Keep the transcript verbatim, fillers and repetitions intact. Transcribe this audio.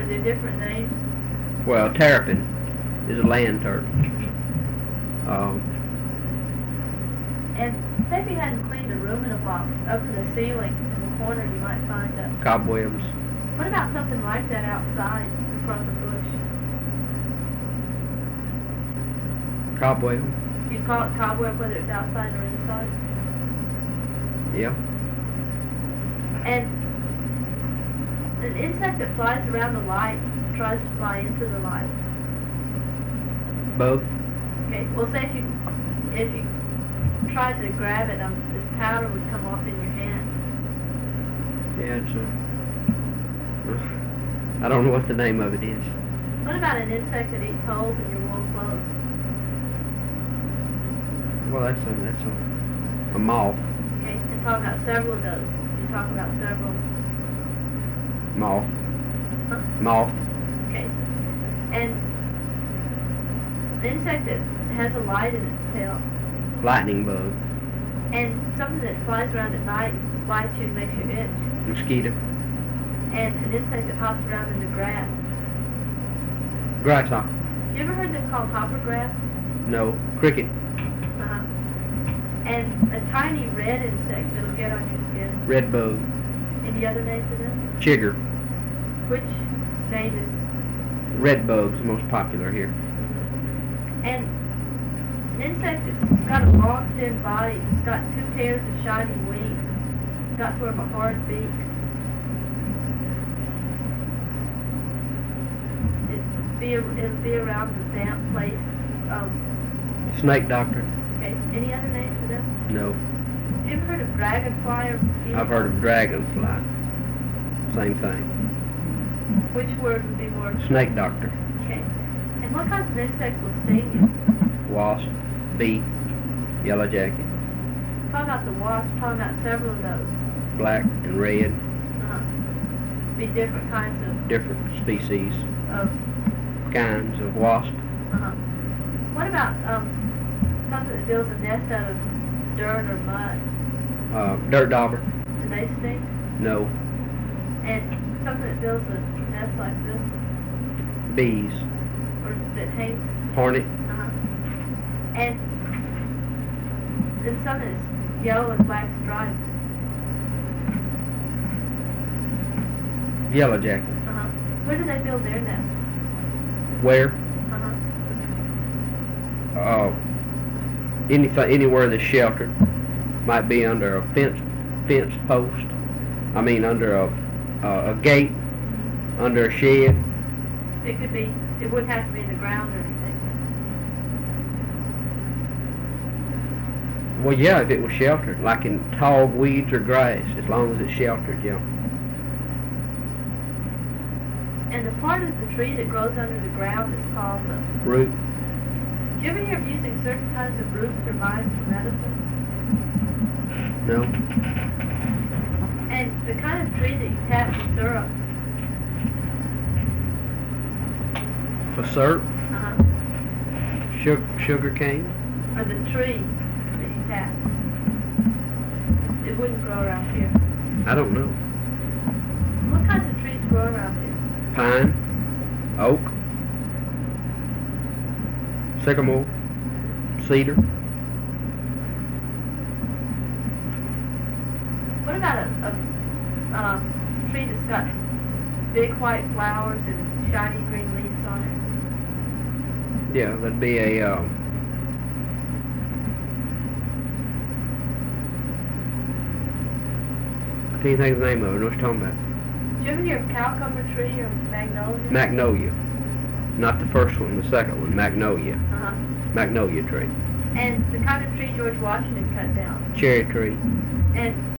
there different names? Well, terrapin is a land turtle. Um, And say if you hadn't cleaned the rooming box, up in the ceiling, in the corner, you might find a... cobwebs. What about something like that outside, across a bush? Cobweb. You'd call it cobweb whether it's outside or inside? Yeah. And an insect that flies around the light tries to fly into the light. Both. Okay, well say if you, if you tried to grab it, um, this powder would come off in your hand. Yeah, it's a... I don't know what the name of it is. What about an insect that eats holes in your wool clothes? Well, that's a, that's a, a moth. Okay, and talk about several of those. You talk about several. Moth. Huh? Moth. Okay. And the insect that has a light in its tail, Lightning bug. and something that flies around at night, bites you and makes you itch, Mosquito. and an insect that hops around in the grass. Grasshopper. You ever heard them called hoppergrass? No. Cricket. Uh-huh. And a tiny red insect that'll get on your skin. Red bug. Any other names for them? Chigger. Which name is... Red bug's the most popular here. And an insect that's got a long, thin body, it's got two pairs of shining wings, it's got sort of a hard beak. It'd be, it'd be around the damp place. Um, Snake doctor. okay, any other names for them? No. Have you ever heard of dragonfly or mosquito? I've heard of dragonfly. Same thing. Which word would be more... Snake doctor. Okay. And what kinds of insects will sting you? Wasp. Bee. Yellow jacket. Talk about the wasp, talk about several of those. Black and red. Uh-huh. Be different kinds of... Different species. of Kinds of wasp. uh-huh. What about um, something that builds a nest out of dirt or mud? Uh, dirt dauber. Do they sting? No. And something that builds a nest like this, Bees. or that hangs, Hornet. uh-huh. And then something that's yellow and black stripes. Yellow jacket. Uh-huh. Where do they build their nest? Where? Uh-huh. Uh, anything, anywhere that's sheltered. Might be under a fence, fence post. I mean, under a, uh, a gate, under a shed. It could be, it wouldn't have to be in the ground or anything. Well, yeah, if it was sheltered, like in tall weeds or grass, as long as it's sheltered, yeah. And the part of the tree that grows under the ground is called the... Root. Do you ever hear of using certain kinds of roots or vines for medicine? No. And the kind of tree that you tap for syrup, For syrup, uh-huh, sugar, sugar cane. or the tree that you tap, it wouldn't grow around here. I don't know. What kinds of trees grow around here? Pine, oak, sycamore, cedar. What about a, a um, tree that's got big white flowers and shiny green leaves on it? Yeah, that'd be a, um, I can't think of the name of it. What you talking about? Do you ever hear of cowcumber tree or magnolia? Magnolia. Not the first one, the second one, magnolia. Uh-huh. Magnolia tree. And the kind of tree George Washington cut down. Cherry tree. And